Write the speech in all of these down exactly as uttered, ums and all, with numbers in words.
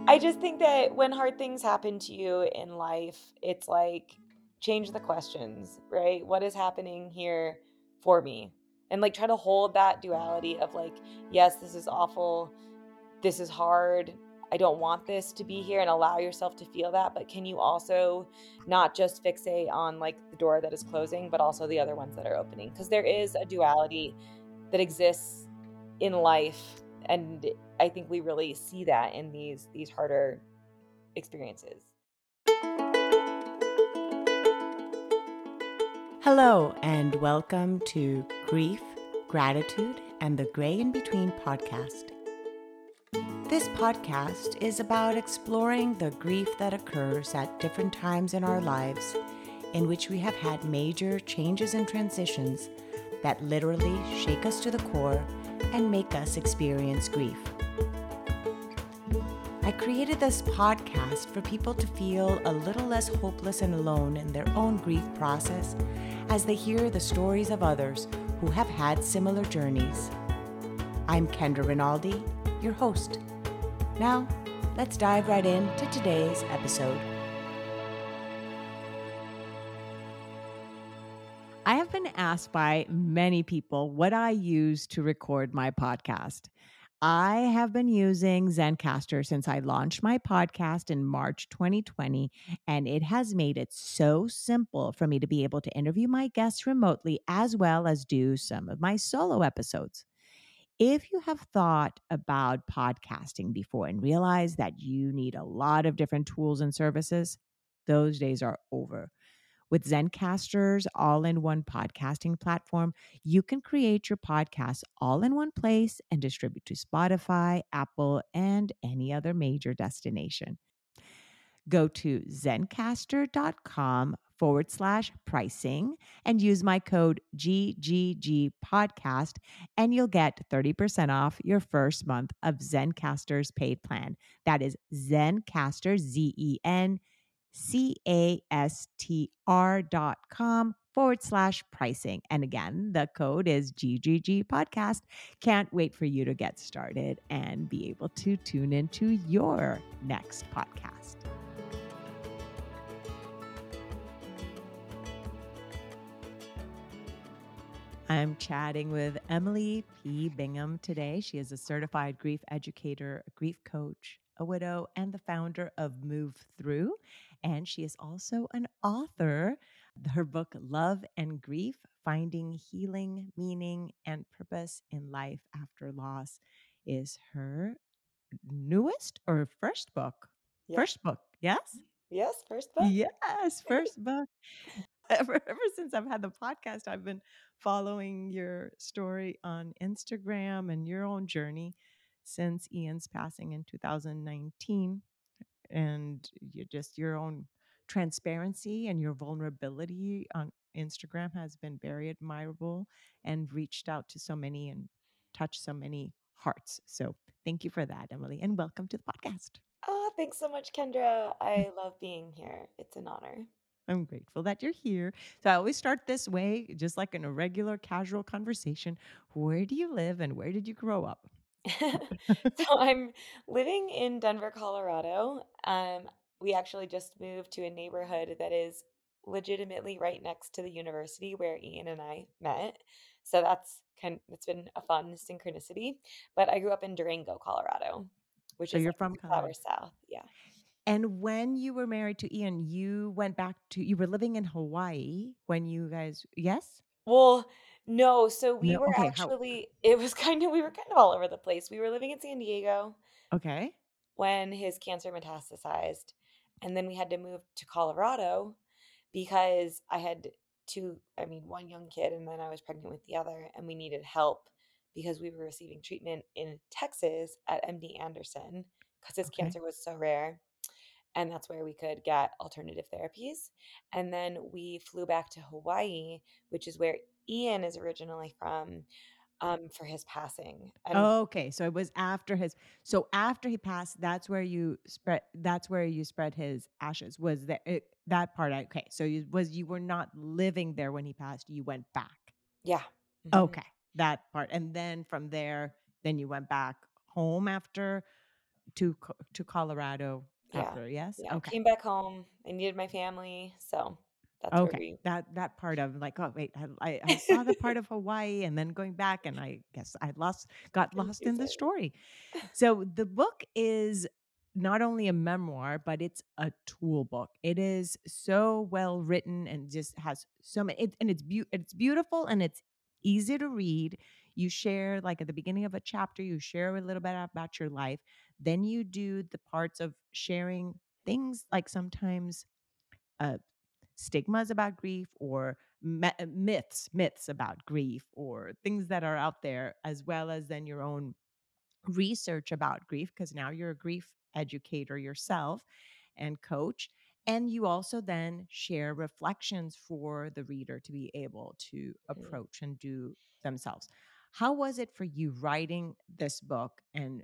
I just think that when hard things happen to you in life, it's like change the questions, right? What is happening here for me? And like try to hold that duality of like, yes, this is awful. This is hard. I don't want this to be here and allow yourself to feel that. But can you also not just fixate on like the door that is closing, but also the other ones that are opening? Because there is a duality that exists in life. And I think we really see that in these these harder experiences. Hello, and welcome to Grief, Gratitude, and the Gray in Between podcast. This podcast is about exploring the grief that occurs at different times in our lives, in which we have had major changes and transitions that literally shake us to the core and make us experience grief. I created this podcast for people to feel a little less hopeless and alone in their own grief process as they hear the stories of others who have had similar journeys. I'm Kendra Rinaldi, your host. Now, let's dive right into today's episode. I have been asked by many people what I use to record my podcast. I have been using Zencastr since I launched my podcast in March twenty twenty, and it has made it so simple for me to be able to interview my guests remotely as well as do some of my solo episodes. If you have thought about podcasting before and realize that you need a lot of different tools and services, those days are over. With Zencastr's all-in-one podcasting platform, you can create your podcast all in one place and distribute to Spotify, Apple, and any other major destination. Go to zencastr.com forward slash pricing and use my code G G G podcast, and you'll get thirty percent off your first month of Zencastr's paid plan. That is Zencastr, Z E N C A S T R dot com forward slash pricing. And again, the code is G G G podcast. Can't wait for you to get started and be able to tune into your next podcast. I'm chatting with Emily P. Bingham today. She is a certified grief educator, a grief coach, a widow, and the founder of Move Through. And she is also an author. Her book, Love and Grief, Finding Healing, Meaning, and Purpose in Life After Loss, is her newest or first book? Yeah. First book, yes? Yes, first book. Yes, first book. Ever, ever since I've had the podcast, I've been following your story on Instagram and your own journey since Ian's passing in two thousand nineteen. And you just your own transparency and your vulnerability on Instagram has been very admirable and reached out to so many and touched so many hearts. So thank you for that, Emily, and welcome to the podcast. Oh, thanks so much, Kendra. I love being here. It's an honor. I'm grateful that you're here. So I always start this way, just like in a regular casual conversation. Where do you live and where did you grow up? So I'm living in Denver, Colorado. Um, we actually just moved to a neighborhood that is legitimately right next to the university where Ian and I met. So that's kind it's been a fun synchronicity. But I grew up in Durango, Colorado, which So is you're like from six Colorado. hours south. Yeah. And when you were married to Ian, you went back to, you were living in Hawaii when you guys, yes? Well, no, so we No. were Okay. How? actually it was kind of we were kind of all over the place. We were living in San Diego Okay. when his cancer metastasized. And then we had to move to Colorado because I had two, I mean, one young kid, and then I was pregnant with the other, and we needed help because we were receiving treatment in Texas at M D Anderson because his Okay. cancer was so rare. And that's where we could get alternative therapies. And then we flew back to Hawaii, which is where Ian is originally from, um, for his passing. And Okay. So it was after his, so after he passed, that's where you spread, that's where you spread his ashes. Was that it, that part? Okay. So you was, you were not living there when he passed. You went back. yeah. Mhm. Okay, that part. And then from there, then you went back home after. to Co to Colorado Yeah. after, yes? Yeah, Okay. came back home. I needed my family, so that's where Okay. we That that part of like, "Oh, wait, I I I saw the part of Hawaii and then going back, and I guess I lost got lost in the confusing. story." So the book is not only a memoir, but it's a tool book. It is so well written and just has so many it, and it's beau it's beautiful and it's easy to read. You share like at the beginning of a chapter, you share a little bit about your life. Then you do the parts of sharing things like sometimes uh, stigmas about grief or me- uh, myths myths about grief or things that are out there, as well as then your own research about grief, because now you're a grief educator yourself and coach. And you also then share reflections for the reader to be able to Mhm. approach and do themselves. How was it for you writing this book and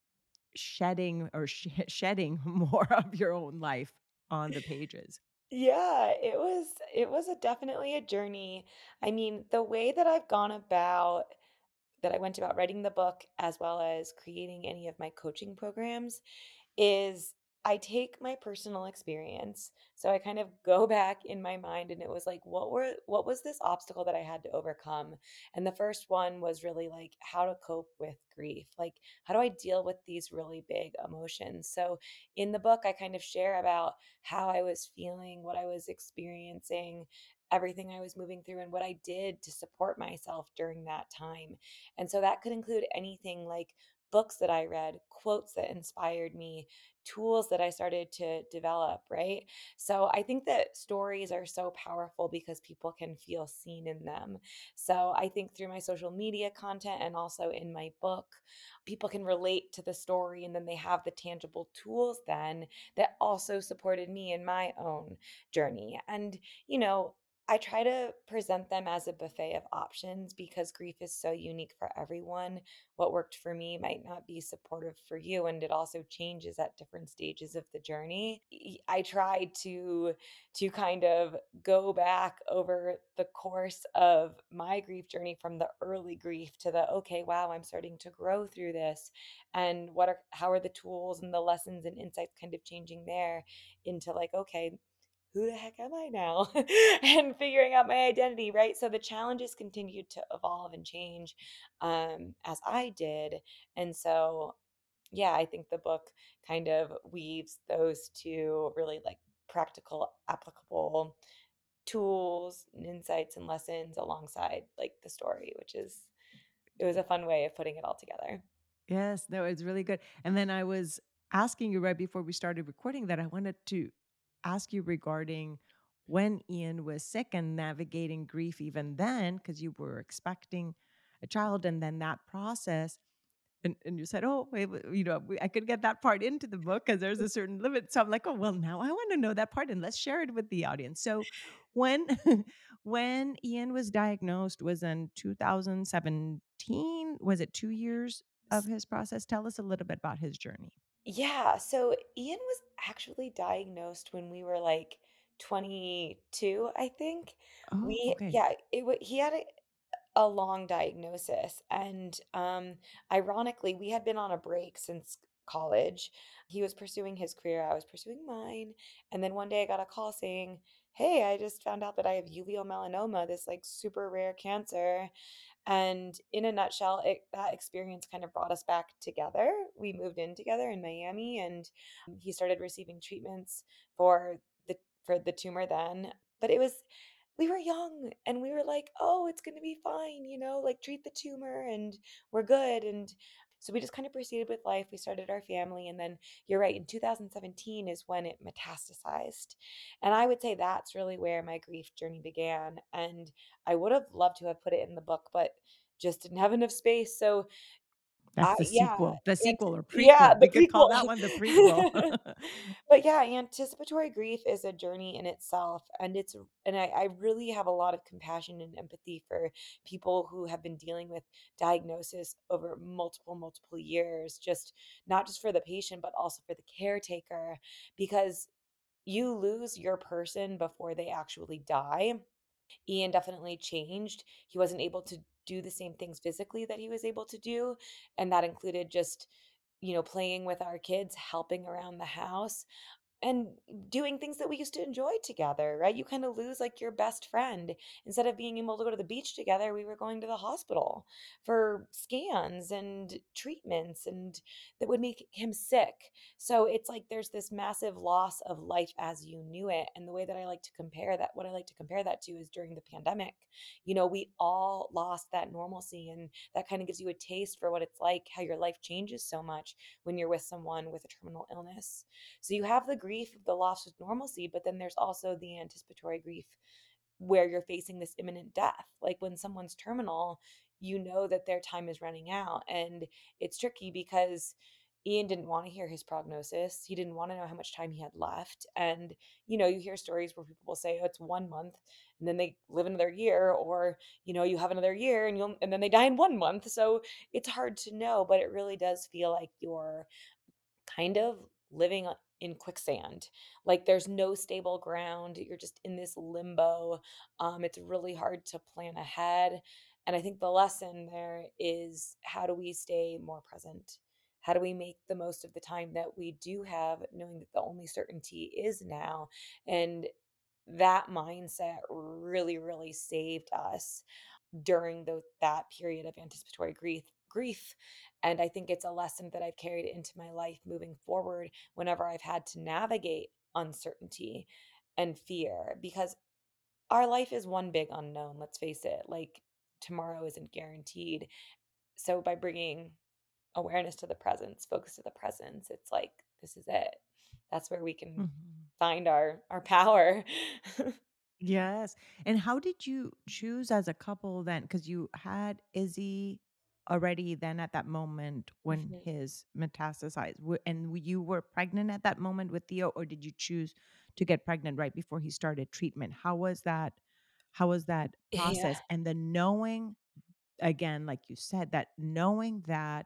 shedding or sh- shedding more of your own life on the pages? Yeah, it was it was a definitely a journey. I mean, the way that I've gone about that I went about writing the book as well as creating any of my coaching programs is I take my personal experience. So I kind of go back in my mind and it was like, what were what was this obstacle that I had to overcome? And the first one was really like how to cope with grief. Like, how do I deal with these really big emotions? So in the book, I kind of share about how I was feeling, what I was experiencing, everything I was moving through, and what I did to support myself during that time. And so that could include anything like books that I read, quotes that inspired me, tools that I started to develop, right? So I think that stories are so powerful because people can feel seen in them. So I think through my social media content and also in my book, people can relate to the story and then they have the tangible tools then that also supported me in my own journey. And, you know, I try to present them as a buffet of options because grief is so unique for everyone. What worked for me might not be supportive for you, and it also changes at different stages of the journey. Y- I tried to to kind of go back over the course of my grief journey from the early grief to the okay, wow, I'm starting to grow through this, and what are how are the tools and the lessons and insights kind of changing there into like okay, who the heck am I now? And figuring out my identity, right? So the challenges continued to evolve and change um, as I did. And so, yeah, I think the book kind of weaves those two really like practical, applicable tools and insights and lessons alongside like the story, which is, it was a fun way of putting it all together. Yes, no, it's really good. And then I was asking you right before we started recording that I wanted to ask you regarding when Ian was sick and navigating grief even then, because you were expecting a child and then that process. And, and you said, oh, wait, w- you know, we, I could get that part into the book because there's a certain limit. So I'm like, oh, well, now I want to know that part and let's share it with the audience. So when when Ian was diagnosed was in two thousand seventeen, was it two years of his process? Tell us a little bit about his journey. Yeah, so Ian was actually diagnosed when we were like twenty-two, I think. Oh, We okay. yeah, it wa he had a a long diagnosis and um ironically, we had been on a break since college. He was pursuing his career, I was pursuing mine, and then one day I got a call saying, "Hey, I just found out that I have uveal melanoma, this like super rare cancer." And in a nutshell, it, that experience kind of brought us back together. We moved in together in Miami, and he started receiving treatments for the for the tumor then. But it was we were young and we were like, "Oh, it's going to be fine, you know, like treat the tumor and we're good." And so we just kind of proceeded with life. We started our family and then you're right, in two thousand seventeen is when it metastasized. And I would say that's really where my grief journey began. And I would have loved to have put it in the book, but just didn't have enough space. So That's I the yeah, sequel, the and sequel or yeah, prequel. the We could call that prequel. one the prequel. But yeah, anticipatory grief is a journey in itself, and it's and I I really have a lot of compassion and empathy for people who have been dealing with diagnosis over multiple, multiple years, just not just for the patient, but also for the caretaker, because you lose your person before they actually die. Ian definitely changed. He wasn't able to do the same things physically that he was able to do, and that included just you know, playing with our kids, helping around the house, and doing things that we used to enjoy together, right? You kind of lose like your best friend. Instead of being able to go to the beach together, we were going to the hospital for scans and treatments, and that would make him sick. So it's like there's this massive loss of life as you knew it. And the way that I like to compare that, what I like to compare that to is during the pandemic. You know, we all lost that normalcy, and that kind of gives you a taste for what it's like, how your life changes so much when you're with someone with a terminal illness. So you have the grief of the loss of normalcy, but then there's also the anticipatory grief where you're facing this imminent death. Like when someone's terminal, you know that their time is running out. And it's tricky because Ian didn't want to hear his prognosis. He didn't want to know how much time he had left. And, you know, you hear stories where people will say, oh, it's one month and then they live another year, or, you know, you have another year and you'll, and then they die in one month. So it's hard to know, but it really does feel like you're kind of living in quicksand. Like there's no stable ground. You're just in this limbo. Um, it's really hard to plan ahead. And I think the lesson there is, how do we stay more present? How do we make the most of the time that we do have, knowing that the only certainty is now? And that mindset really, really saved us during the that period of anticipatory grief grief. And I think it's a lesson that I've carried into my life moving forward whenever I've had to navigate uncertainty and fear, because our life is one big unknown, let's face it. Like tomorrow isn't guaranteed. So by bringing awareness to the presence, focus to the presence, it's like this is it. That's where we can Mhm. find our our power. Yes. And how did you choose as a couple then? Because you had Izzy already then at that moment when Mhm. his metastasized, w- and w- you were pregnant at that moment with Theo, or did you choose to get pregnant right before he started treatment? How was that? How was that Yeah. process? And then knowing, again, like you said, that knowing that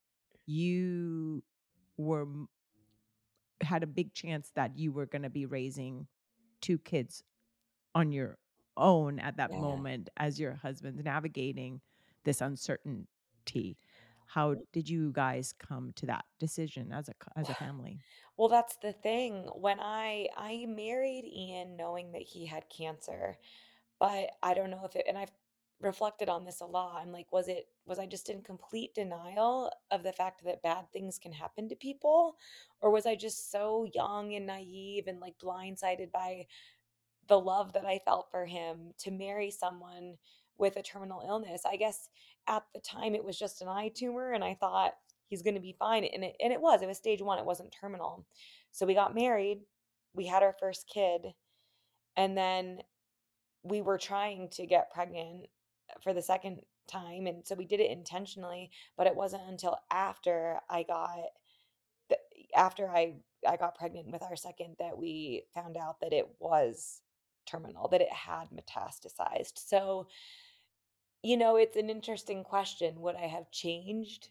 you were m- had a big chance that you were going to be raising two kids on your own at that Yeah. moment as your husband's navigating this uncertainty. How did you guys come to that decision as a cou as a family? Well, that's the thing. When I I married Ian knowing that he had cancer, but I don't know if it, and I've reflected on this a lot. I'm like, was it was I just in complete denial of the fact that bad things can happen to people? Or was I just so young and naive and like blindsided by the love that I felt for him to marry someone with a terminal illness? I guess at the time it was just an eye tumor and I thought he's going to be fine, and it and it was. It was stage one. It wasn't terminal. So we got married. We had our first kid, and then we were trying to get pregnant for the second time, and so we did it intentionally, but it wasn't until after I got the after I I got pregnant with our second that we found out that it was terminal, that it had metastasized. So, you know, it's an interesting question. Would I have changed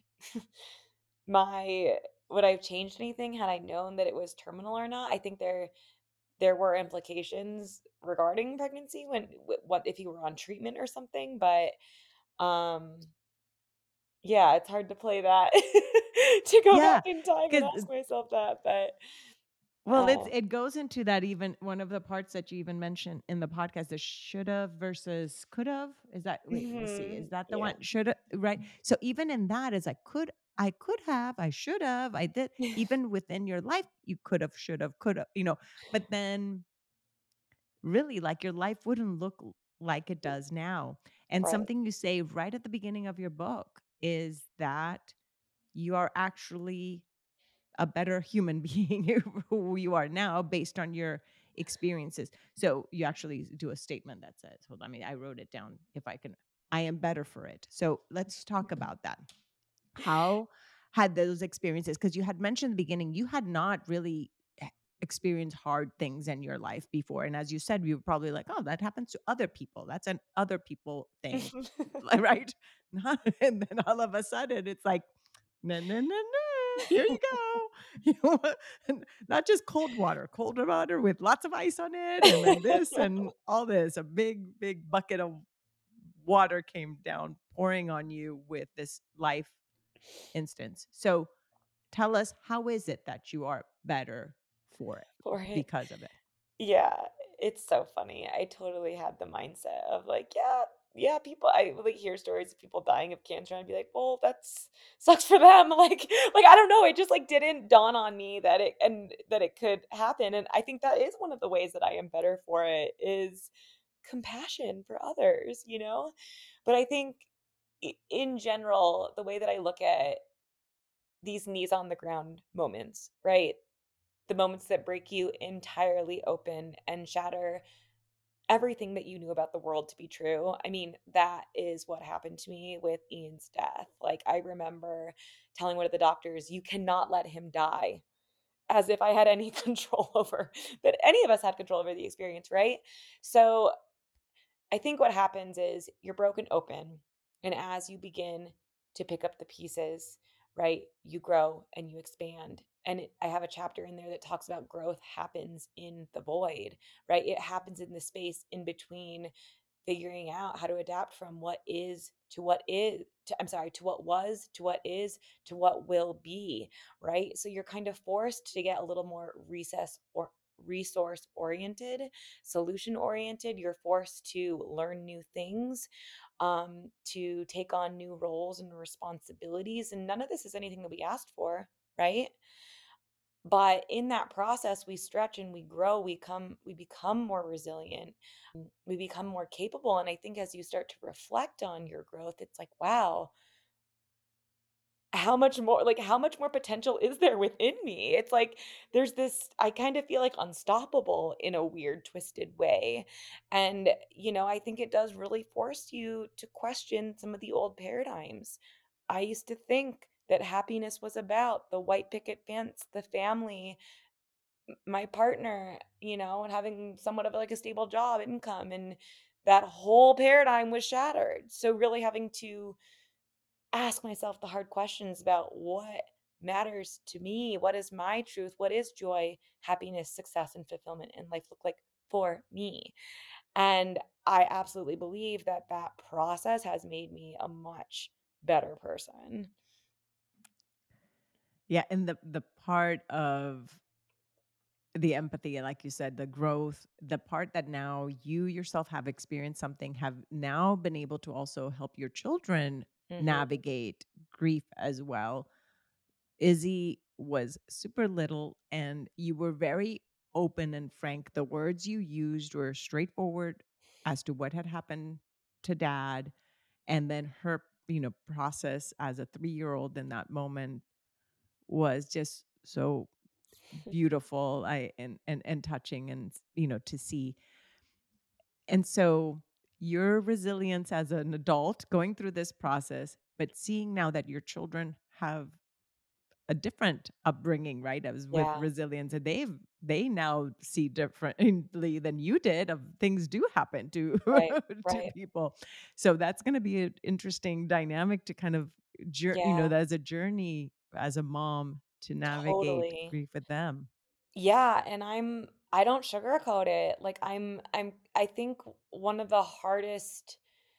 my would I have changed anything had I known that it was terminal or not? I think there there were implications regarding pregnancy when w- what if you were on treatment or something, but um yeah, it's hard to play that to go back Yeah, in time and 'cause ask myself that, but well, it's um it goes into that, even one of the parts that you even mentioned in the podcast, the should've versus could've. Is that, wait, let's see. Is mhm, that the yeah. one? Shoulda, right? So even in that, it's like, could I could have, I should have, I did. Even within your life, you could have, should have, could have, you know. But then really, like, your life wouldn't look l- like it does now. And Right. something you say right at the beginning of your book is that you are actually a better human being who you are now based on your experiences. So you actually do a statement that says, hold on, I mean, I wrote it down if I can, I am better for it. So let's talk about that. How had those experiences, because you had mentioned in the beginning, you had not really e- experienced hard things in your life before. And as you said, you were probably like, oh, that happens to other people. That's an other people thing. Right? Not, and then all of a sudden it's like, no, no, no, no. Here you go. You know, and not just cold water, cold water with lots of ice on it, and then this and all this. A big, big bucket of water came down pouring on you with this life instance. So, tell us, how is it that you are better for it for it. because of it? Yeah, it's so funny. I totally had the mindset of like, yeah, yeah, people I like hear stories of people dying of cancer and I'd be like, well, that's sucks for them. Like like I don't know, it just like didn't dawn on me that it and that it could happen. And I think that is one of the ways that I am better for it is compassion for others, you know? But I think i- in general, the way that I look at these knees on the ground moments, right? The moments that break you entirely open and shatter everything that you knew about the world to be true. I mean, that is what happened to me with Ian's death. Like, I remember telling one of the doctors, you cannot let him die, as if I had any control over that any of us had control over the experience, right? So I think what happens is you're broken open, and as you begin to pick up the pieces, right, you grow and you expand. And it, I have a chapter in there that talks about growth happens in the void, right? It happens in the space in between figuring out how to adapt from what is to what is to, I'm sorry, to what was, to what is, to what will be, right? So you're kind of forced to get a little more recess or resource oriented, solution oriented. You're forced to learn new things, um, to take on new roles and responsibilities. And none of this is anything that we asked for, right? But in that process, we stretch and we grow, we come we become more resilient, we become more capable. And I think as you start to reflect on your growth, it's like, wow, how much more like how much more potential is there within me? It's like there's this I kind of feel like unstoppable in a weird twisted way. And you know, I think it does really force you to question some of the old paradigms. I used to think that happiness was about the white picket fence, the family, my partner, you know, and having somewhat of like a stable job, income, and that whole paradigm was shattered. So really having to ask myself the hard questions about what matters to me, what is my truth, what is joy, happiness, success, and fulfillment in life look like for me. And I absolutely believe that that process has made me a much better person. Yeah, and the the part of the empathy, like you said, the growth, the part that now you yourself have experienced something, have now been able to also help your children Mhm. navigate grief as well. Izzy was super little, and you were very open and frank. The words you used were straightforward as to what had happened to dad, and then her, you know, process as a three year old in that moment was just so beautiful, I and and and touching, and you know, to see. And so your resilience as an adult going through this process, but seeing now that your children have a different upbringing, right? As with Yeah, resilience, and they've they now see differently than you did, of things do happen to right, to right. people. So that's going to be an interesting dynamic to kind of jour- you know, Yeah, as a journey as a mom to navigate totally. grief with them. Yeah, and I'm I don't sugarcoat it. Like I'm I'm I think one of the hardest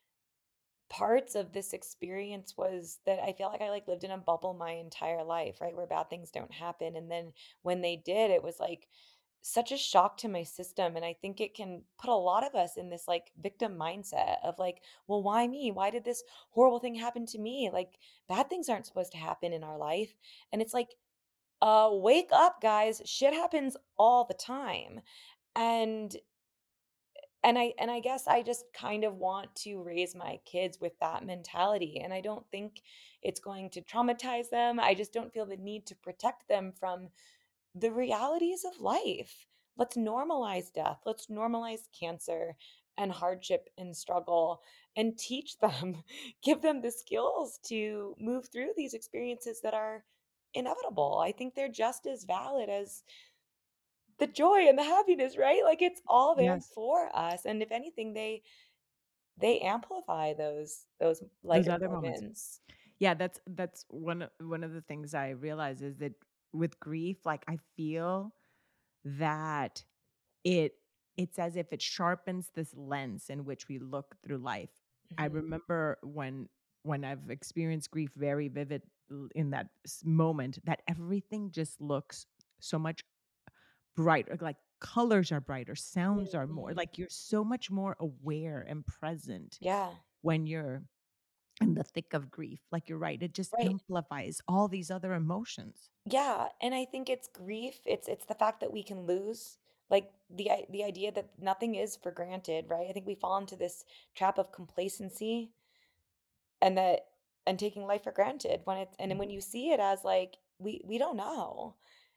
parts of this experience was that I feel like I like lived in a bubble my entire life, right? Where bad things don't happen. And then when they did, it was like such a shock to my system. And I think it can put a lot of us in this like victim mindset of like, well, why me? Why did this horrible thing happen to me? Like bad things aren't supposed to happen in our life. And it's like, uh, wake up, guys. Shit happens all the time. And and I and I guess I just kind of want to raise my kids with that mentality, and I don't think it's going to traumatize them. I just don't feel the need to protect them from the realities of life. Let's normalize death. Let's normalize cancer and hardship and struggle and teach them, give them the skills to move through these experiences that are inevitable. I think they're just as valid as the joy and the happiness, right? Like it's all there Yes, for us. And if anything, they they amplify those those those lighter other moments. moments. Yeah, that's that's one of one of the things I realize is that with grief, like I feel that it it's as if it sharpens this lens in which we look through life. I Mhm. remember when when I've experienced grief very vividly l- in that s- moment that everything just looks so much brighter, like colors are brighter, sounds are more, Mhm. like you're so much more aware and present Yeah, when you're in the thick of grief. Like you're right, it just right. amplifies all these other emotions. Yeah, and I think it's grief, it's it's the fact that we can lose, like, the i the idea that nothing is for granted, right? I think we fall into this trap of complacency and that and taking life for granted when it's and then when you see it as, like, we we don't know.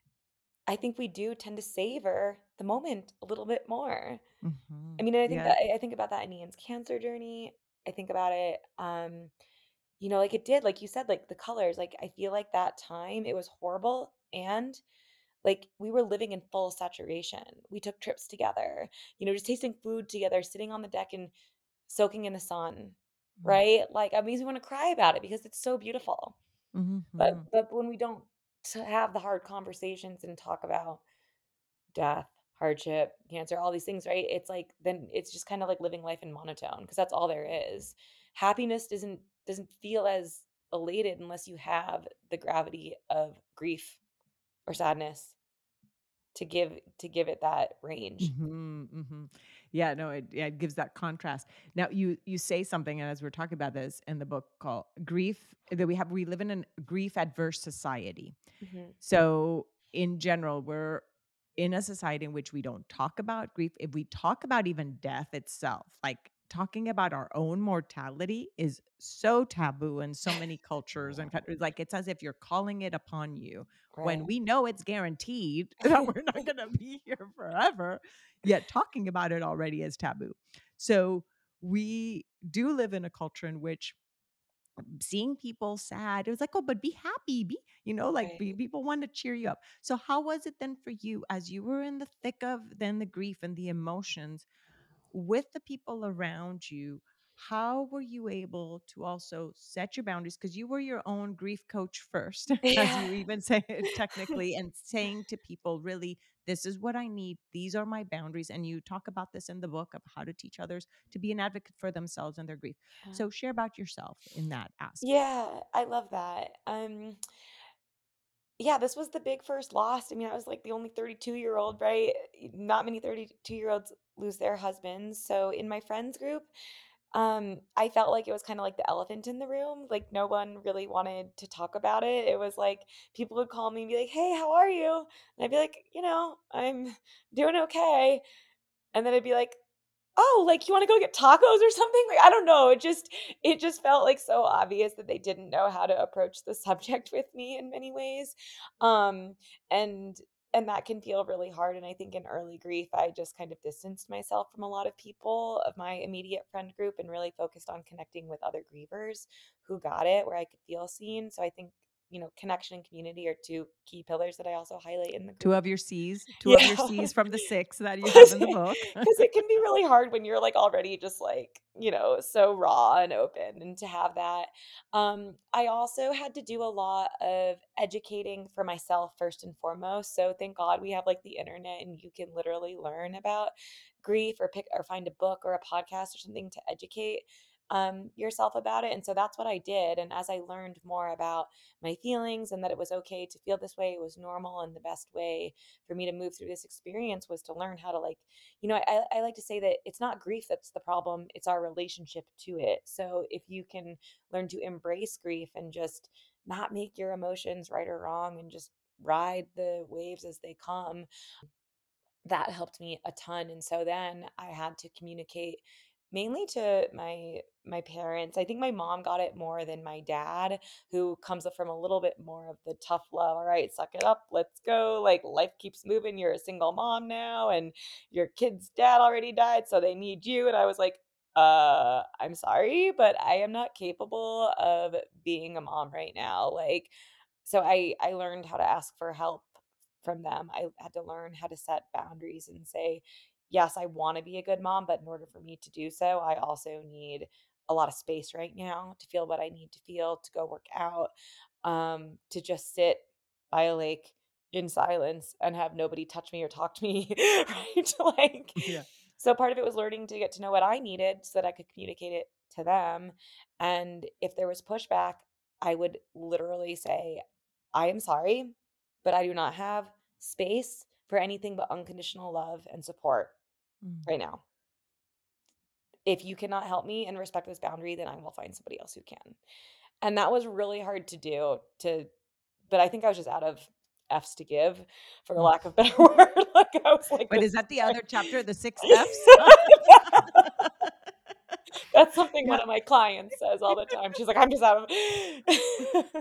I think we do tend to savor the moment a little bit more. Hmm. I mean, and I think Yeah. that I I think about that in Ian's cancer journey. I think about it, um, you know, like it did, like you said, like the colors, like I feel like that time it was horrible and like we were living in full saturation. We took trips together, you know, just tasting food together, sitting on the deck and soaking in the sun, right? Like it makes me want to cry about it because it's so beautiful. But Mm-hmm. but when we don't to have the hard conversations and talk about death, hardship, cancer, all these things, right? It's like then it's just kind of like living life in monotone because that's all there is. Happiness doesn't doesn't feel as elated unless you have the gravity of grief or sadness to give to give it that range. Mhm, mhm. Yeah, no, it yeah, it gives that contrast. Now you you say something, and as we're talking about this in the book called grief, that we have we live in a grief adverse society. Mhm. So, in general, we're in a society in which we don't talk about grief. If we talk about even death itself, like talking about our own mortality is so taboo in so many cultures and countries. Like it's as if you're calling it upon you when Right. we know it's guaranteed that we're not going to be here forever. Yet talking about it already is taboo. So, we do live in a culture in which seeing people sad, it was like, oh, but be happy, be, you know, like be, Right. people want to cheer you up. So how was it then for you as you were in the thick of then the grief and the emotions with the people around you? How were you able to also set your boundaries? Because you were your own grief coach first, as Yeah. you even say it technically, and saying to people, really, this is what I need. These are my boundaries. And you talk about this in the book of how to teach others to be an advocate for themselves and their grief. Yeah. So share about yourself in that aspect. Yeah, I love that. Um, yeah, this was the big first loss. I mean, I was like the only thirty-two-year-old, right? Not many thirty-two-year-olds lose their husbands. So in my friends group, um, I felt like it was kind of like the elephant in the room. Like no one really wanted to talk about it. It was like people would call me and be like, "Hey, how are you?" And I'd be like, "You know, I'm doing okay." And then I'd be like, "Oh, like, you wanna go get tacos or something?" Like, I don't know, it just it just felt, like, so obvious that they didn't know how to approach the subject with me in many ways, um, and and that can feel really hard, and I think in early grief, I just kind of distanced myself from a lot of people of my immediate friend group and really focused on connecting with other grievers who got it, where I could feel seen, so I think, you know, connection and community are two key pillars that I also highlight in the two group. of your C's, two of your Yeah. C's from the six that you have 'Cause in the book. because it can be really hard when you're, like, already just, like, you know, so raw and open, and to have that. Um, I also had to do a lot of educating for myself first and foremost, so thank God we have, like, the internet, and you can literally learn about grief or pick or find a book or a podcast or something to educate, um, yourself about it, and so that's what I did, and as I learned more about my feelings and that it was okay to feel this way, it was normal, and the best way for me to move through this experience was to learn how to like you know I, I like to say that it's not grief that's the problem, it's our relationship to it. So if you can learn to embrace grief and just not make your emotions right or wrong and just ride the waves as they come, that helped me a ton. And so then I had to communicate mainly to my my parents. I think my mom got it more than my dad, who comes up from a little bit more of the tough love. All right, suck it up, let's go. Like life keeps moving. You're a single mom now, and your kid's dad already died, so they need you. And I was like, uh, I'm sorry, but I am not capable of being a mom right now. Like so I I learned how to ask for help from them. I had to learn how to set boundaries and say, yes, I want to be a good mom, but in order for me to do so, I also need a lot of space right now to feel what I need to feel, to go work out, um, to just sit by a lake in silence and have nobody touch me or talk to me, right? Like, Yeah. so part of it was learning to get to know what I needed so that I could communicate it to them. And if there was pushback, I would literally say, "I am sorry, but I do not have space for anything but unconditional love and support Mm. right now. If you cannot help me and respect this boundary, then I will find somebody else who can." And that was really hard to do to but I think I was just out of F's to give, for Mm. lack of better word. Like, I was like, Wait, "This is is that the fine." other chapter, the six F's? That's something one Yeah. of my clients says all the time. She's like, "I'm just out of"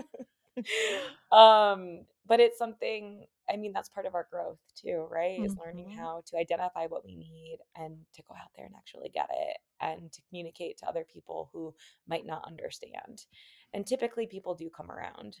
Um, but it's something I mean, that's part of our growth too, right? Is learning Mhm. how to identify what we need and to go out there and actually get it and to communicate to other people who might not understand. And typically people do come around.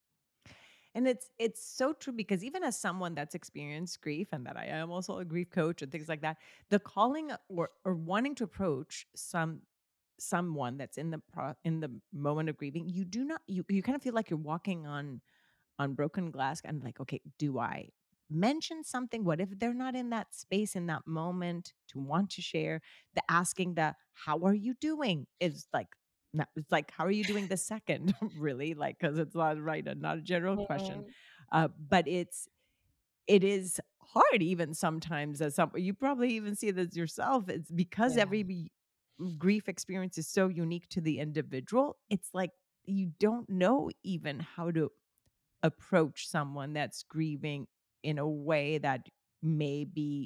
And it's it's so true because even as someone that's experienced grief and that I am also a grief coach and things like that, the calling or or wanting to approach some someone that's in the pro, in the moment of grieving, you do not you you kind of feel like you're walking on on broken glass and like, okay, do I mention something? What if they're not in that space in that moment to want to share? The asking the how are you doing is like not, it's like how are you doing the second really like because it's not right and not a general question, Mhm. uh, but it's it is hard even sometimes as some you probably even see this yourself. It's because Yeah. every be- grief experience is so unique to the individual. It's like you don't know even how to approach someone that's grieving in a way that may be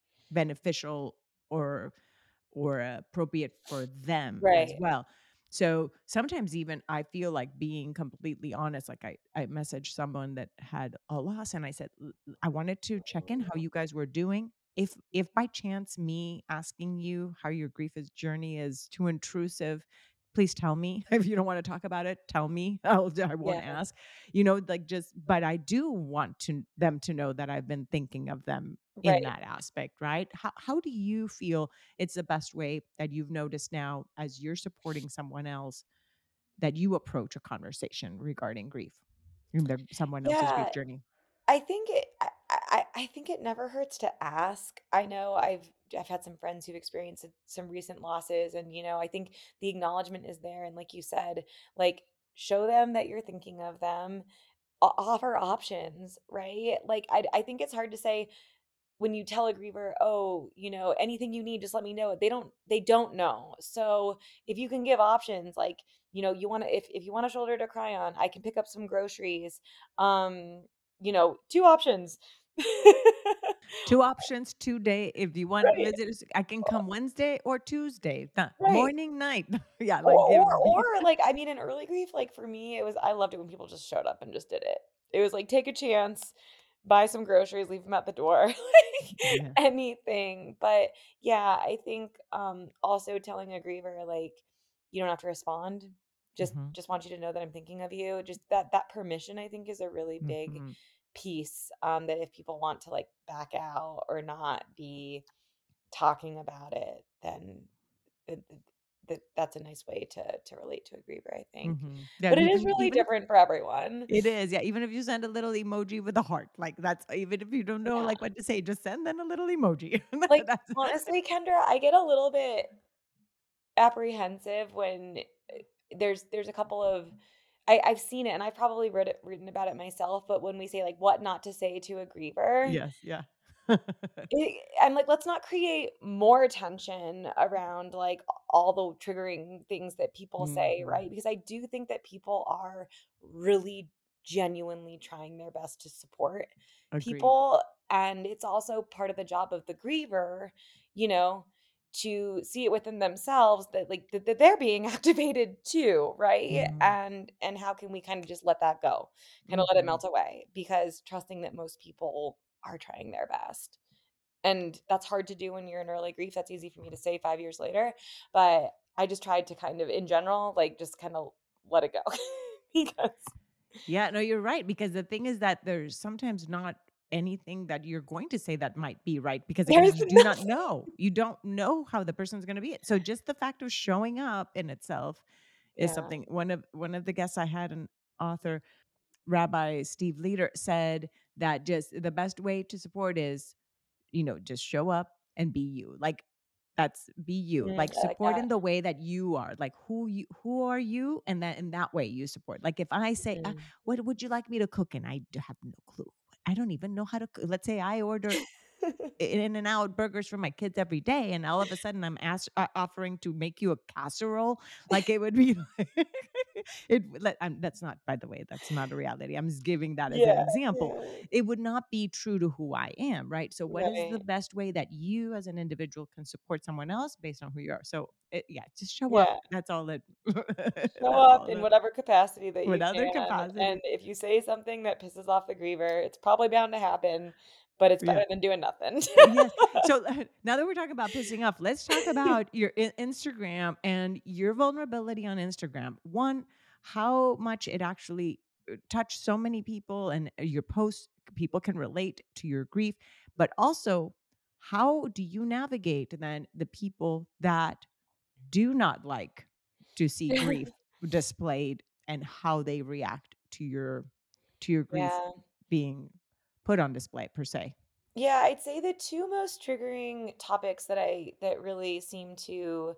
beneficial or or appropriate for them as Right. well. So sometimes even I feel like being completely honest, like I, I messaged someone that had a loss and I said, "L- l- I wanted to check in how you guys were doing. If if by chance me asking you how your grief is journey is too intrusive, please tell me. If you don't want to talk about it, tell me. I'll I won't Yeah. ask. You know, like just but I do want to them to know that I've been thinking of them in Right. that aspect, right? How how do you feel it's the best way that you've noticed now as you're supporting someone else that you approach a conversation regarding grief in their someone else's grief Yeah. journey? I think it I I I think it never hurts to ask. I know I've I've had some friends who've experienced s- some recent losses and you know, I think the acknowledgement is there and like you said, like show them that you're thinking of them, o- offer options, right? Like I I think it's hard to say when you tell a griever, "Oh, you know, anything you need, just let me know." They don't they don't know. So, if you can give options like, you know, you want to if if you want a shoulder to cry on, I can pick up some groceries. Um, you know, two options. Two options, two day. If you want Right. visitors, I can come Wednesday or Tuesday, the Right. morning, night. Yeah, Or like give or be or, like, I mean, in early grief, like, for me, it was I loved it when people just showed up and just did it. It was like, take a chance, buy some groceries, leave them at the door, like, yeah. anything, but, yeah, I think, um, also telling a griever, like, "You don't have to respond, just Mhm. just want you to know that I'm thinking of you," just that that permission, I think, is a really big Mhm. piece, um, that if people want to, like, back out or not be talking about it, then th th th that's a nice way to to relate to a griever, I think. Mhm. Yeah, But it is even really even if different for everyone. it is, yeah, even if you send a little emoji with a heart, like that's even if you don't know Yeah. like what to say, just send them a little emoji. Like, That's honestly, Kendra, I get a little bit apprehensive when, eh, there's there's a couple of I I've seen it and I've probably read it written about it myself, but when we say, like, what not to say to a griever, yes, yeah. it I'm like, let's not create more tension around, like, all the triggering things that people say, Mhm. right? Because I do think that people are really genuinely trying their best to support Agreed. people, and it's also part of the job of the griever, you know, to see it within themselves that, like, that that they're being activated too, right? Mhm. And and how can we kind of just let that go? Kinda let it Mhm. melt away because trusting that most people are trying their best. And that's hard to do when you're in early grief. That's easy for me to say five years later, but I just tried to kind of in general, like, just kinda let it go because Yeah, no, you're right because the thing is that there's sometimes not anything that you're going to say that might be right because again, there's you do not nothing. know. You don't know how the person's going to be. So just the fact of showing up in itself is Yeah. something. One of one of the guests I had, an author, Rabbi Steve Leader, said that just the best way to support is, you know, just show up and be you. Like That's be you. Mm, Like, I like support that. in the way that you are. Like, who you who are you? And that in that way you support. Like, if I say, uh, Mhm. "What would you like me to cook?" And I d have no clue. I don't even know how to coo let's say I order In-N-Out burgers for my kids every day, and all of a sudden I'm ask uh, offering to make you a casserole, like, it would be like it like, um, that's not by the way, that's not a reality. I'm just giving that as an Yeah, example. yeah. It would not be true to who I am, right? So what is the Right. best way that you as an individual can support someone else based on who you are? So, it yeah, just show up. Yeah. That's all it Show that's up all in that whatever capacity that with you other can, and capacity. if you say something that pisses off the griever, it's probably bound to happen, but it's Yeah. better than doing nothing. Yes. So now that we're talking about pissing off, let's talk about your I Instagram and your vulnerability on Instagram. One, how much it actually uh, touched so many people and uh, your posts, people can relate to your grief, but also how do you navigate then the people that do not like to see grief displayed and how they react to your to your grief Yeah. being put on display per se? Yeah, I'd say the two most triggering topics that I that really seem to,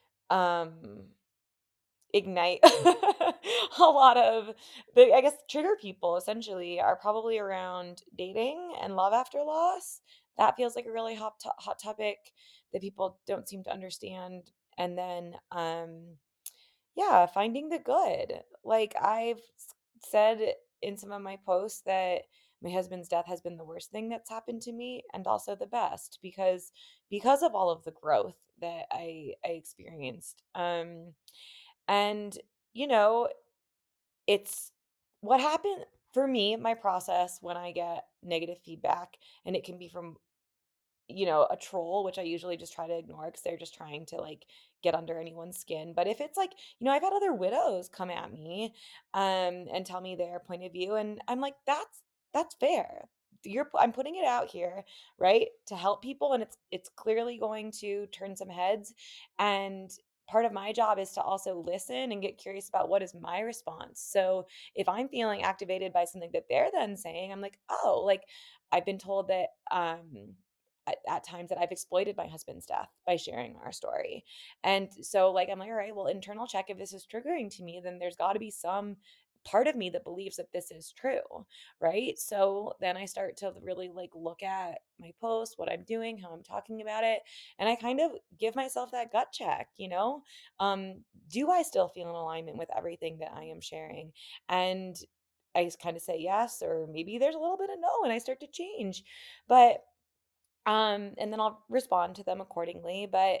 um ignite a lot of the I guess, trigger people essentially are probably around dating and love after loss. That feels like a really hot to hot topic that people don't seem to understand. And then, um, yeah, finding the good. Like, I've s said in some of my posts that my husband's death has been the worst thing that's happened to me and also the best because because of all of the growth that I I experienced. Um and, you know, it's what happened for me, my process when I get negative feedback, and it can be from, you know, a troll, which I usually just try to ignore because they're just trying to like get under anyone's skin. But if it's like, you know, I've had other widows come at me um and tell me their point of view, and I'm like, that's that's fair. You're pu- I'm putting it out here, right? To help people, and it's it's clearly going to turn some heads. And part of my job is to also listen and get curious about what is my response. So if I'm feeling activated by something that they're then saying, I'm like, oh, like I've been told that um at, at times that I've exploited my husband's death by sharing our story. And so like I'm like, all right, well, internal check if this is triggering to me, then there's got to be some part of me that believes that this is true, right? So then I start to really like look at my post, what I'm doing, how I'm talking about it, and I kind of give myself that gut check, you know? Um do I still feel in alignment with everything that I am sharing? And I just kind of say yes, or maybe there's a little bit of no, and I start to change. But um, and then I'll respond to them accordingly, but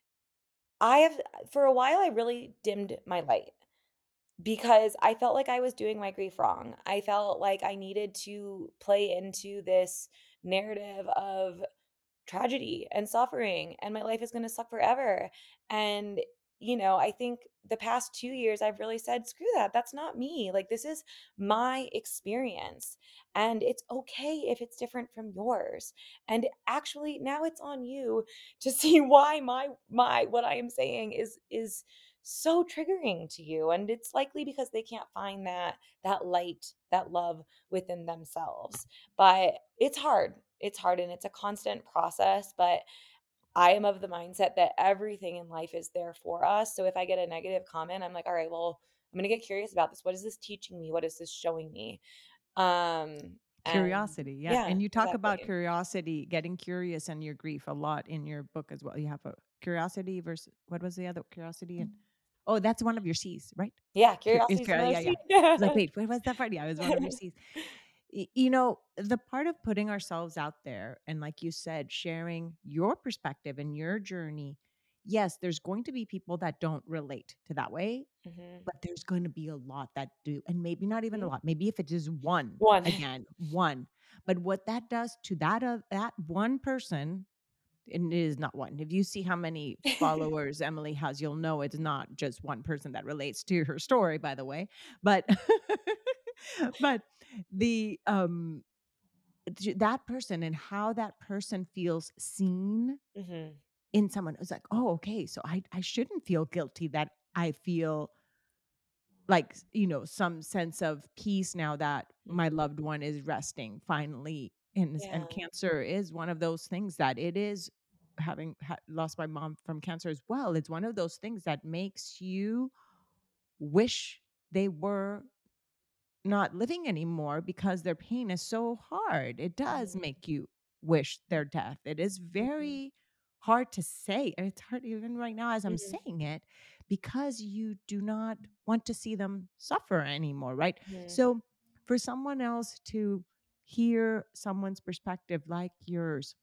I have for a while, I really dimmed my light because I felt like I was doing my grief wrong. I felt like I needed to play into this narrative of tragedy and suffering, and my life is going to suck forever. And you know, I think the past two years I've really said screw that, that's not me. Like, this is my experience, and it's okay if it's different from yours. And actually now it's on you to see why my my what I am saying is is so triggering to you, and it's likely because they can't find that that light, that love within themselves. But it's hard. It's hard and it's a constant process, but I am of the mindset that everything in life is there for us. So if I get a negative comment, I'm like, all right, well, I'm going to get curious about this. What is this teaching me? What is this showing me? Um and Curiosity, yeah, yeah, and you talk about exactly. curiosity, getting curious and your grief a lot in your book as well. You have a curiosity versus what was the other curiosity and oh, that's one of your C's, right? Yeah, Cur is curiosity is cur another yeah, yeah. seed. I was like, "Wait, what was that part?" Yeah, it was one of your C's. Y you know, the part of putting ourselves out there and like you said, sharing your perspective and your journey, yes, there's going to be people that don't relate to that way, Mhm. but there's gonna be a lot that do, and maybe not even a Mhm. lot, maybe if it is one, One. again, one. But what that does to that of that one person, and it is not one. If you see how many followers Emily has, you'll know it's not just one person that relates to her story, by the way. But but the um j- that person and how that person feels seen Mhm. in someone, it's like, oh, okay, so I I shouldn't feel guilty that I feel like s- you know some sense of peace now that my Mhm. loved one is resting finally. And s- and Yeah. cancer is one of those things that it is, having ha- lost my mom from cancer as well. It's one of those things that makes you wish they were not living anymore because their pain is so hard. It does Mhm, make you wish their death. It is mhm, very hard to say. And it's hard even right now as I'm mhm, saying it because you do not want to see them suffer anymore, right? mhm. So for someone else to hear someone's perspective like yours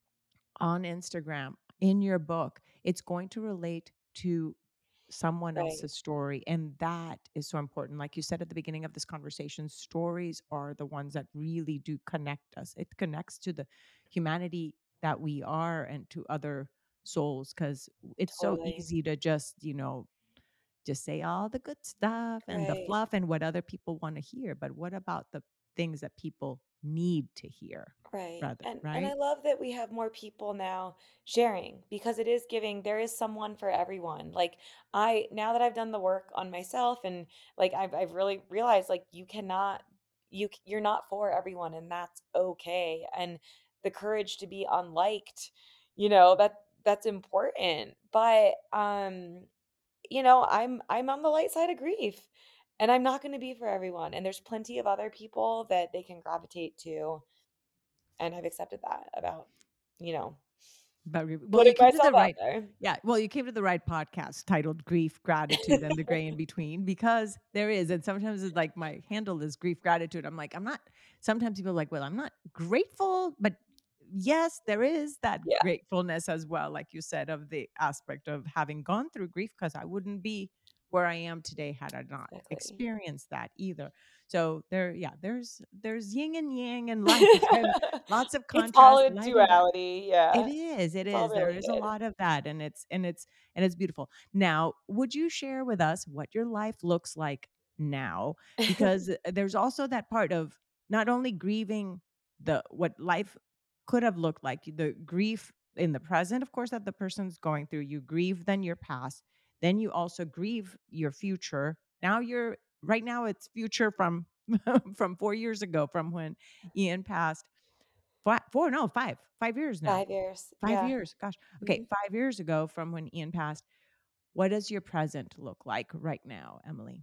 on Instagram, in your book, it's going to relate to someone Right, else's story. And that is so important. Like you said at the beginning of this conversation, stories are the ones that really do connect us. It connects to the humanity that we are and to other souls because it's so totally. easy to just, you know, just say all the good stuff and the Right. fluff and what other people want to hear. But what about the things that people need to hear, Right. rather, And and I right? love that we have more people now sharing because it is giving there is someone for everyone. Like I now that I've done the work on myself and like I've I've really realized like you cannot you c- you're not for everyone and that's okay. And the courage to be unliked, you know, that that's important. But um you know, I'm I'm on the light side of grief and I'm not going to be for everyone and there's plenty of other people that they can gravitate to and I've accepted that about, you know, But re well, you putting came to myself the out right there. yeah, well, you came to the right podcast titled Grief, Gratitude, and the Gray in Between because there is, and sometimes it's like my handle is grief, gratitude. I'm like, I'm not sometimes people are like, "Well, I'm not grateful," but yes, there is that Yeah, gratefulness as well, like you said, of the aspect of having gone through grief because I wouldn't be where I am today had I not exactly. experienced that either. So there yeah, there's there's yin and yang in life and lots of It's all contrast, in light and dark. duality, It yeah. is, it It's all is. There really is a good. lot of that, and it's and it's and it's beautiful. Now, would you share with us what your life looks like now? Because, uh, there's also that part of not only grieving the what life could have looked like, the grief in the present, of course, that the person's going through. You grieve then your past, then you also grieve your future. Now you're right now it's future from from four years ago from when Ian passed. Fi four, no, five, five years now. five years, five yeah. years, gosh. Okay, Mhm. five years ago from when Ian passed, what does your present look like right now, Emily?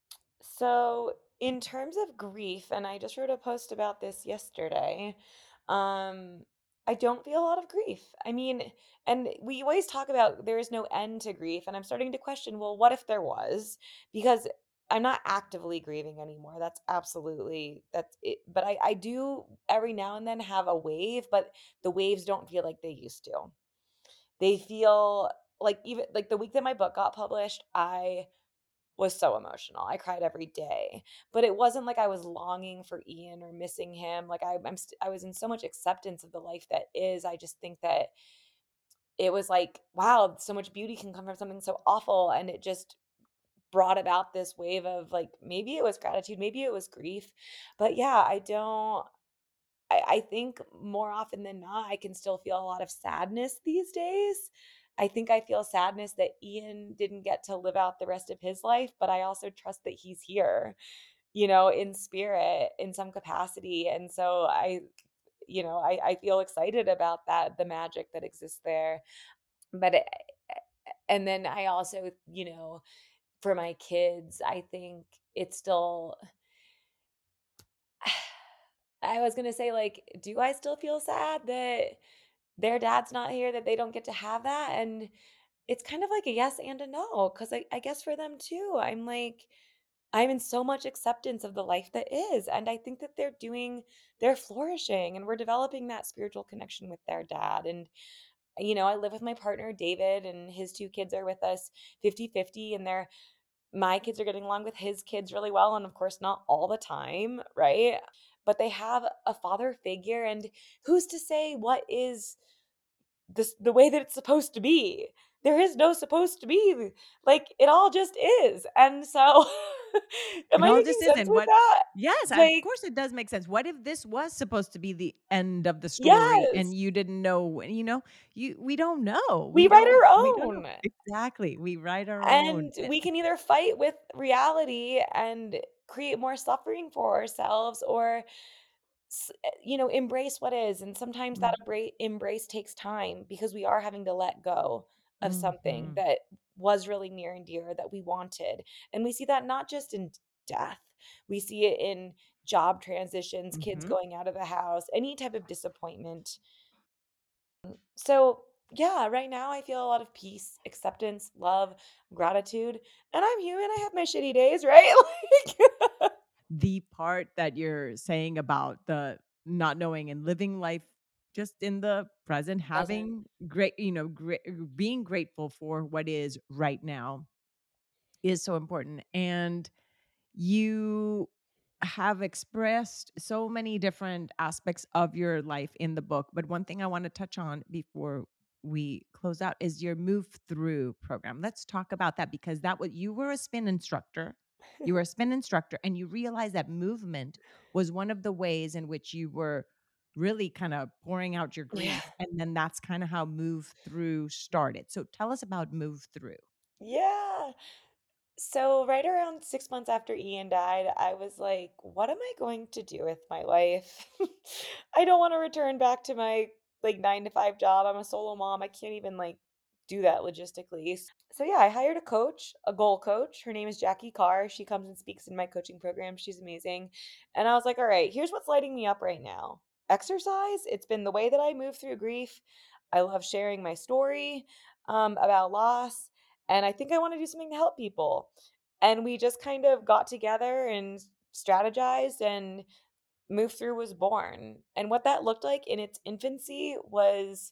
So, in terms of grief, and I just wrote a post about this yesterday, um, I don't feel a lot of grief. I mean, and we always talk about there is no end to grief, and I'm starting to question, well, what if there was? Because I'm not actively grieving anymore. That's absolutely that's it. But I, I do every now and then have a wave, but the waves don't feel like they used to. They feel like even like the week that my book got published, I was so emotional. I cried every day, but it wasn't like I was longing for Ian or missing him. Like I, I'm, st- I was in so much acceptance of the life that is. I just think that it was like, wow, so much beauty can come from something so awful, and it just brought about this wave of like maybe it was gratitude, maybe it was grief, but yeah, I don't. I, I think more often than not, I can still feel a lot of sadness these days. I think I feel sadness that Ian didn't get to live out the rest of his life, but I also trust that he's here, you know, in spirit in some capacity. And so I, you know, I, I feel excited about that, the magic that exists there. But, it, and then I also, you know, for my kids, I think it's still, I was going to say, like, do I still feel sad that their dad's not here, that they don't get to have that? And it's kind of like a yes and a no, because I, I guess for them too, I'm like, I'm in so much acceptance of the life that is. And I think that they're doing, they're flourishing and we're developing that spiritual connection with their dad. And, you know, I live with my partner, David, and his two kids are with us fifty-fifty, and they're, my kids are getting along with his kids really well. And of course, not all the time, right? But they have a father figure. And who's to say what is this the way that it's supposed to be. There is no supposed to be. Like, it all just is. And so am It I all making just is, sense and with what that? yes, of Like, course it does make sense. What if this was supposed to be the end of the story and yes, you didn't know, you know? You we don't know. we We write don't our we don't know. own. Exactly. We write our own. And we can either fight with reality and create more suffering for ourselves, or s- eh, you know, embrace what is. And sometimes that Mm. embrace, embrace takes time because we are having to let go of something Mhm. that was really near and dear that we wanted. And we see that not just in death, we see it in job transitions, kids Mhm. going out of the house, any type of disappointment. So, yeah, right now I feel a lot of peace, acceptance, love, gratitude, and I'm human. I have my shitty days, right? Like, The part that you're saying about the not knowing and living life just in the present, present. having great, you know, great, being grateful for what is right now is so important. And you have expressed so many different aspects of your life in the book, but one thing I want to touch on before we close out is your move through program. Let's talk about that because that was you were a spin instructor. You were a spin instructor and you realized that movement was one of the ways in which you were really kind of pouring out your Yeah. grief, and then that's kind of how move through started. So tell us about move through. Yeah. So, right around six months after Ian died, I was like, "What am I going to do with my life?" I don't wanna return back to my, like, nine to five job. I'm a solo mom. I can't even, like, do that logistically. So, yeah, I hired a coach, a goal coach. Her name is Jackie Carr. She comes and speaks in my coaching program. She's amazing. And I was like, "All right, here's what's lighting me up right now. Exercise. It's been the way that I move through grief. I love sharing my story, um, about loss, and I think I wanna do something to help people." And we just kind of got together and strategized, and Move Through was born. And what that looked like in its infancy was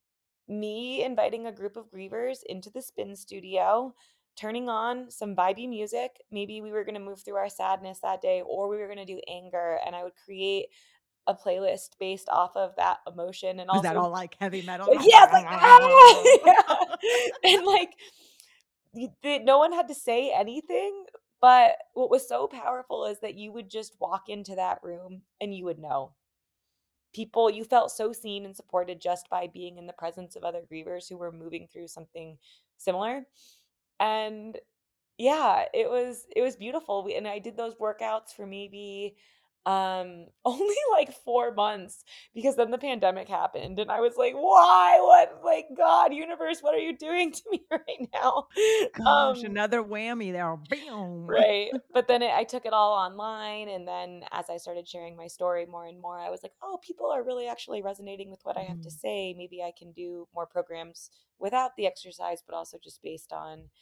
me inviting a group of grievers into the spin studio, turning on some vibey music. Maybe we were going to move through our sadness that day, or we were going to do anger, and I would create a playlist based off of that emotion. And Was that also, all like heavy metal? yeah, it's like, ah, yeah. And like, you the no one had to say anything, but what was so powerful is that you would just walk into that room and you would know. People you felt so seen and supported just by being in the presence of other grievers who were moving through something similar. And yeah, it was it was beautiful. We and I did those workouts for maybe, um, only, like, four months because then the pandemic happened, and I was like, "Why? What? Like, God, universe, what are you doing to me right now?" Gosh, Um, another whammy there. Bam. right, but then it I took it all online, and then as I started sharing my story more and more, I was like, "Oh, people are really actually resonating with what I have to Mhm. say. Maybe I can do more programs without the exercise, but also just based on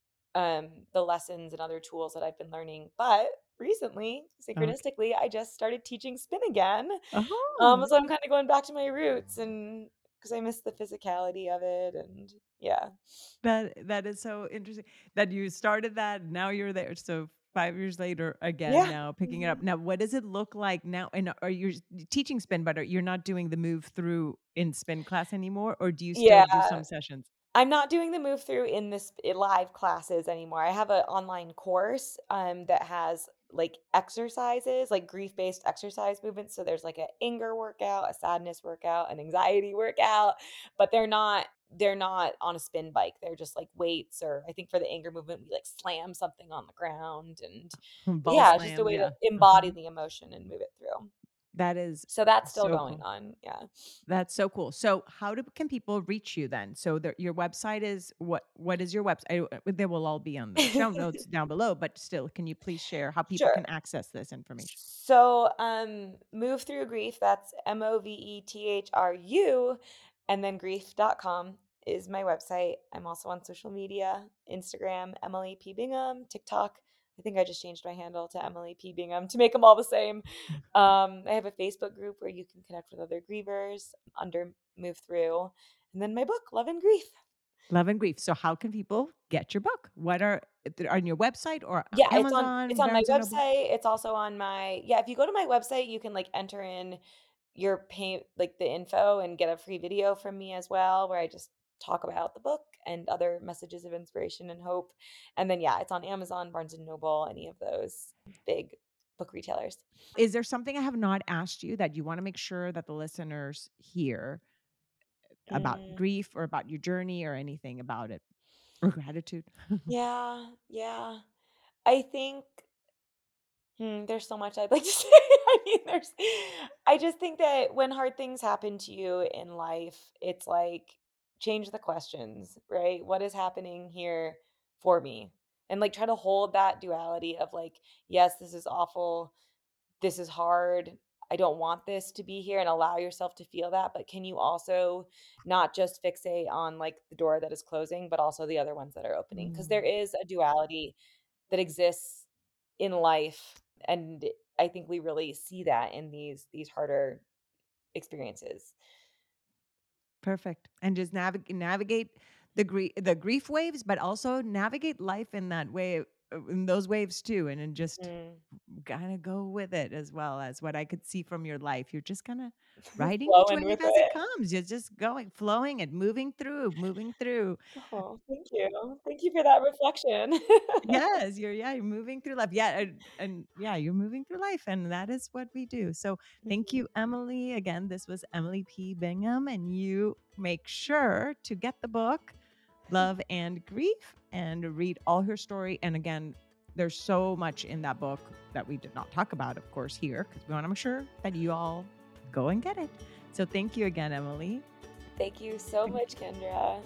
um, the lessons and other tools that I've been learning." But recently, Okay. synchronistically, I just started teaching spin again. Um, Oh, so I'm kind of going back to my roots, and because I miss the physicality of it, and yeah, that that is so interesting that you started that, now you're there. So five years later, again, yeah, now picking it up. mhm. Now, what does it look like now? And are you teaching spin, but are you're not doing the move through in spin class anymore, or do you still do Yeah. some sessions? I'm not doing the move through in this i- live classes anymore. I have an online course um that has like exercises, like grief-based exercise movements. So there's like an anger workout, a sadness workout, an anxiety workout, but they're not they're not on a spin bike. They're just like weights, or I think for the anger movement we like slam something on the ground, and Ball yeah, it's just a slam, way to yeah. embody Uh-huh. the emotion and move it through. That is So that's still so going cool. on. Yeah. That's so cool. So, how do can people reach you then? So, the, your website is what? What is your website? They will all be on the show notes down below. But still, can you please share how people Sure. can access this information? So, um, Move Through Grief, that's M O V E T H R U, and then grief dot com is my website. I'm also on social media, Instagram, Emily P. Bingham, TikTok. I think I just changed my handle to Emily P. Bingham to make them all the same. Um, I have a Facebook group where you can connect with other grievers under Move Through. And then my book, Love and Grief. Love and grief. So, how can people get your book? What are on your website or Yeah, it's on it's Amazon, on my Barnes and Noble? website. It's also on my yeah, if you go to my website, you can, like, enter in your pay like, the info and get a free video from me as well, where I just talk about the book and other messages of inspiration and hope. And then, yeah, it's on Amazon, Barnes& and Noble, any of those big book retailers. Is there something I have not asked you that you want to make sure that the listeners hear about Mm, grief or about your journey or anything about it or gratitude? yeah, yeah. I think hmm, there's so much I'd like to say. I mean, there's I just think that when hard things happen to you in life, it's like change the questions, right? What is happening here for me? And like try to hold that duality of like, yes, this is awful. This is hard. I don't want this to be here and allow yourself to feel that. But can you also not just fixate on like the door that is closing, but also the other ones that are opening? Because there Mm, is a duality that exists in life, and I think we really see that in these these harder experiences. perfect. And just navigate navigate the grief the grief waves, but also navigate life in that way, uh, in those waves too, and then just Mhm. kinda go with it as well as what I could see from your life. You're just kinda riding each Flowing wave with as it it. comes. You're just going, flowing and moving through, moving through. Oh, thank you. Thank you for that reflection. Yes, you're yeah, you're moving through life. Yeah, and and yeah, you're moving through life, and that is what we do. So thank Mhm. you, Emily. Again, this was Emily P. Bingham, and you make sure to get the book, Love and Grief, and read all her story. And again, there's so much in that book that we did not talk about, of course, here, because we want to make sure that you all go and get it. So thank you again, Emily. Thank you so much, Kendra.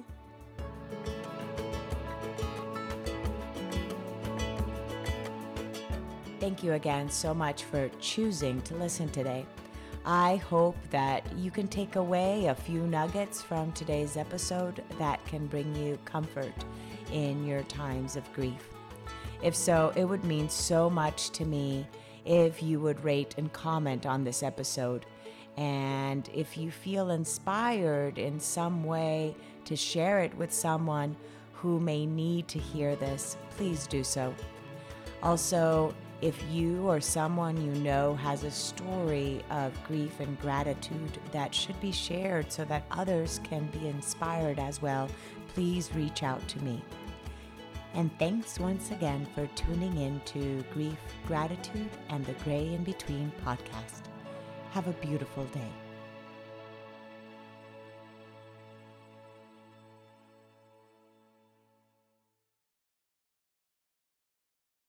Thank you again so much for choosing to listen today. I hope that you can take away a few nuggets from today's episode that can bring you comfort in your times of grief. If so, it would mean so much to me if you would rate and comment on this episode. And if you feel inspired in some way to share it with someone who may need to hear this, please do so. Also, if you or someone you know has a story of grief and gratitude that should be shared so that others can be inspired as well, please reach out to me. And thanks once again for tuning in to Grief, Gratitude, and the Gray in Between podcast. Have a beautiful day.